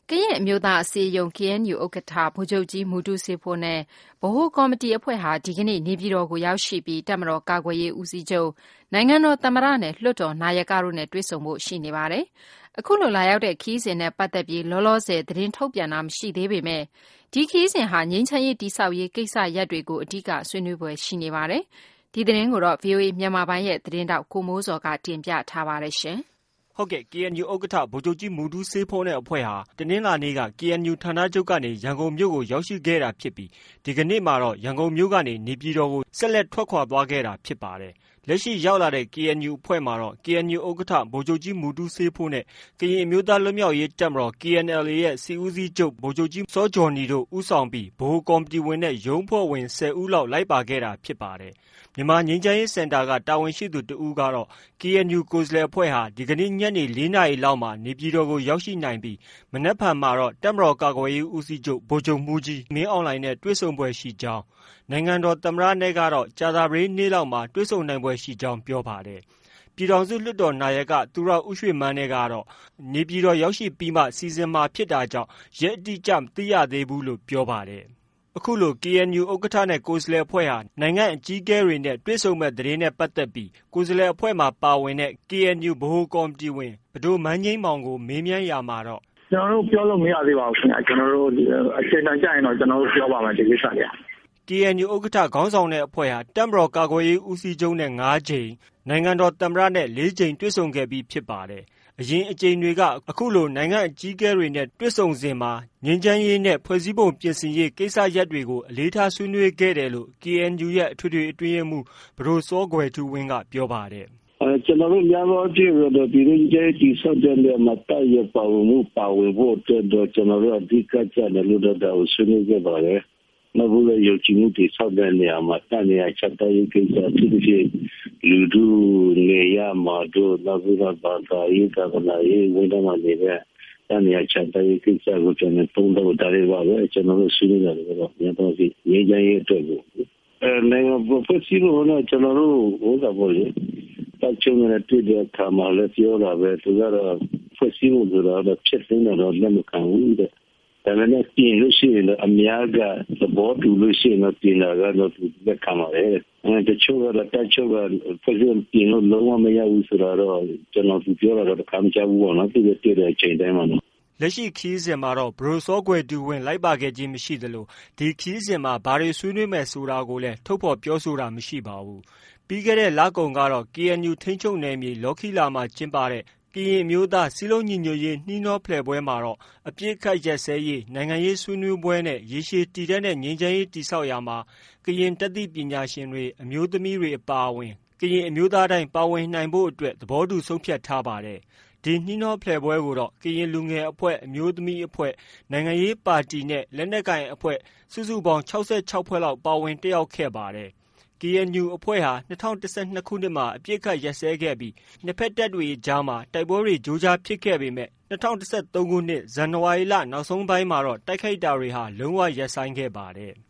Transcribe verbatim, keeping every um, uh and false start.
ကရင်အမျိုးသားအစည်းအရုံး K N U ဥက္ကဋ္ဌ ဗိုလ်ချုပ်ကြီးမူတူးစေးဖိုးနဲ့ဗဟိုကော်မတီအဖွဲ့ဟာဒီကနေ့နေပြည်တော်ကိုရောက်ရှိပြီးတပ်မတော်ကာကွယ်ရေးဦးစီးချုပ်နိုင်ငံတော်သမ္မတနဲ့လွှတ်တော်နာယကတို့နဲ့တွေ့ဆုံဖို့ရှိနေပါတယ်။အခုလိုလာရောက်တဲ့ခရီးစဉ်နဲ့ပတ်သက်ပြီးလောလောဆယ်သတင်းထုတ်ပြန်တာမရှိသေးပေမဲ့ဒီခရီးစဉ်ဟာငြိမ်းချမ်းရေးတည်ဆောက်ရေးကိစ္စရပ်တွေကိုအဓိကဆွေးနွေးပွဲရှိနေပါတယ်။ဒီသတင်းကိုတော့ V O A မြန်မာပိုင်းရဲ့သတင်းတောက်ကိုမိုးစော်ကတင်ပြထားပါတယ်ရှင်။ဟုတ်ကဲ့ K N U ဥက္ကဋ္ဌဗိုလ်ချုပ်ကြီးမူတူးစေးဖိုးနဲ့အဖွဲ့ဟာတနင်္လာနေ့က K N U ဌာနချုပ်ကနေရန်ကုန်မြို့ကိုရောက်ရှိခဲ့တာဖြစ်ပြီးဒီကနေ့မှာတော့ရန်ကုန်မြို့ကနေနေပြည်တော်ကိုဆက်လက်ထွက်ခွာသွားခဲ့တာဖြစ်ပါတယ်။လက်ရှိရောက်လာတဲ့ K N U အဖွဲ့မှာတော့ K N U ဥက္ကဋ္ဌဗိုလ်ချုပ်ကြီးမူတူးစေးဖိုးနဲ့ကရင်အမျိုးသားလွတ်မြောက်ရေးတပ်မတော် K N L A ရဲ့စစ်ဦးစီးချုပ်ဗိုလ်ချုပ်ကြီးစောဂျော်နီတို့ဦးဆောင်ပြီးဗဟိုကော်မတီဝင်နဲ့ရုံးဖွဲ့ဝင်ဆယ်ဦးလောက်လိုက်ပါခဲ့တာဖြစ်ပါတယ်။မြန်မာငြိမ်းချမ်းရေးစင်တာကတာဝန်ရှိသူတဦးကတော့ K N U ကိုယ်စားလှယ်အဖွဲ့ဟာဒီကနေ့ညနေလေးနာရီလောက်မှာနေပြည်တော်ကိုရောက်ရှိနိုင်ပြီးမနက်ဖြန်မှာတော့တပ်မတော်ကာကွယ်ရေးဦးစီးချုပ်ဗိုလ်ချုပ်မှူးကြီးမင်းအောင်လှိုင်နဲ့တွေ့ဆုံပွဲရှိကြောင်းနိုင်ငံတော်သမ္မတနဲ့ကတော့ကြာသပတေးနေ့လောက်မှာတွေ့ဆုံနိုင်ပွဲရှိကြောင်းပြောပါတယ်။ပြည်ထောင်စုလွှတ်တော်နာယကသူရဦးရွှေမန်းနဲ့ကတော့နေပြည်တော်ရောက်ရှိပြီးမှစီစဉ်မှာဖြစ်တာကြောင့်ရက်အတိအကျမသိရသေးဘူးလို့ပြောပါတယ်။အခုလို K N U ဥက္ကဋ္ဌနဲ့ကိုယ်စားလှယ်အဖွဲ့ဟာနိုင်ငံအကြီးအကဲတွေနဲ့တွေ့ဆုံမဲ့သတင်းနဲ့ပတ်သက်ပြီးကိုယ်စားလှယ်အဖွဲ့မှာပါဝင်တဲ့ K N U ဗဟိုကော်မတီဝင်ဗဒိုမန်းငိမ့်မောင်ကိုမေးမြန်းရမှာတော့ကျွန်တော်တို့ပြောလို့မရသေးပါဘူးခင်ဗျာကျွန်တော်တို့အချိန်တန်ကြရင်တော့ကျွန်တော်တို့ပြောပါမယ်ဒီကိစ္စတွေ K N U ဥက္ကဋ္ဌခေါင်းဆောင်တဲ့အဖွဲ့ဟာတပ်မတော်ကာကွယ်ရေးဦးစီးချုပ်နဲ့၅ကြိမ်နိုင်ငံတော်သမ္မတနဲ့၄ကြိမ်တွေ့ဆုံခဲ့ပြီးဖြစ်ပါတယ်။အရင်အကြိမ်တွေကအခုလိုနိုင်ငံအကြီးအကဲတွေနဲ့တွေ့ဆုံစဉ်မှာငြိမ်းချမ်းရေးနဲ့ဖွဲ့စည်းပုံပြင်ဆင်ရေးကိစ္စရပ်တွေကိုအလေးထားဆွေးနွေးခဲ့တယ်လို့ K N U ရဲ့အထွေထွေအတွင်းရေးမှူးဗဒိုစောကွယ်ထူးဝင်းကပြောပါတယ်။အဲကျွန်တော်တို့များသောအားဖြင့်တော့ဒီလိုကြိုးတီဆော့တဲ့နေရာမှာတိုက်ရပါမှုပါဝင်ဖို့အတွက်တော့ကျွန်တော်တို့အဓိကကျတယ်လို့တော့ဆွေးနွေးခဲ့ပါတယ်။နောက်ဘူးလေယုံကြည်မှုတည်ဆောက်တဲ့နေရာမှာတန်နေရာချက်တဲ့ကိစ္စဖြစ်ဖြစ်လူတို့နေရမှာတို့နောက်ဘူးတော့ဘာသာရေးကလည်းရေးဝိဒမနေတဲ့တန်နေရာချက်တဲ့ကိစ္စကိုကျွန်တော်သုံးတော့တာတွေပါပဲကျွန်တော်တို့ဆွေးနွေးတယ်တော့ညတော့ဒီရေးချမ်းရေးအတွက်ကိုအဲနိုင်ငံဖွဲ့စည်းလို့တော့ကျွန်တော်တို့ဟိုကပေါ့လေတက်ချုံနဲ့တွေ့တဲ့အခါမှာလည်းပြောတာပဲသူကတော့ဖွဲ့စည်းလို့ဆိုတော့ဖြစ်နေတော့လက်မခံဘူးတဲ့ဒါနဲ့ပြင်လို့ရှိရင်အများကသဘောတူလို့ရှိရင်တော့ပြင်လာတော့သူလက်ခံပါတယ်အဲတချို့ကတော့တချို့ကဖွဲ့စည်းပြင်လို့လုံးဝမရဘူးဆိုတော့ကျွန်တော်သူပြောတာတော့ခံကြဘူးပေါ့နော်သူတည်တဲ့အချိန်တိုင်းမှာလက်ရှိခီးစဉ်မှာတော့ဘရိုစောကွယ်တူဝင်လိုက်ပါခဲ့ခြင်းမရှိသလိုဒီခီးစဉ်မှာဘာတွေဆွေးနွေးမယ်ဆိုတာကိုလည်းထုတ်ဖော်ပြောဆိုတာမရှိပါဘူးပြီးခဲ့တဲ့လကုန်ကတော့ K N U ထိန်းချုပ်နယ်မြေလော်ခီလာမှာကျင်းပတဲ့ကရင်အမျိုးသားစည်းလုံးညီညွတ်ရေးနှီးနှောဖလှယ်ပွဲမှာတော့အပြစ်ခတ်ရက်စဲရေးနိုင်ငံရေးဆွေးနွေးပွဲနဲ့ရေရှည်တည်တဲ့ငြိမ်းချမ်းရေးတည်ဆောက်ရာမှာကရင်တသိပညာရှင်တွေအမျိုးသမီးတွေအပါအဝင်ကရင်အမျိုးသားတိုင်းပါဝင်နိုင်ဖို့အတွက်သဘောတူဆုံးဖြတ်ထားပါတယ်။ဒီနှီးနှောဖလှယ်ပွဲကိုတော့ကရင်လူငယ်အဖွဲ့အမျိုးသမီးအဖွဲ့နိုင်ငံရေးပါတီနဲ့လက်နက်ကိုင်အဖွဲ့စုစုပေါင်း၆၆ဖွဲ့လောက်ပါဝင်တက်ရောက်ခဲ့ပါတယ်။ K N U အဖွဲ့ဟာ၂၀၁၂ခုနှစ်မှာအပြစ်ခတ်ရက်စဲခဲ့ပြီးနှစ်ဖက်တပ်တွေကြားမှာတိုက်ပွဲတွေကြိုးကြားဖြစ်ခဲ့ပေမဲ့၂၀၁၃ခုနှစ်ဇန်နဝါရီလနောက်ဆုံးပိုင်းမှာတော့တိုက်ခိုက်တာတွေဟာလုံးဝရပ်ဆိုင်းခဲ့ပါတယ်။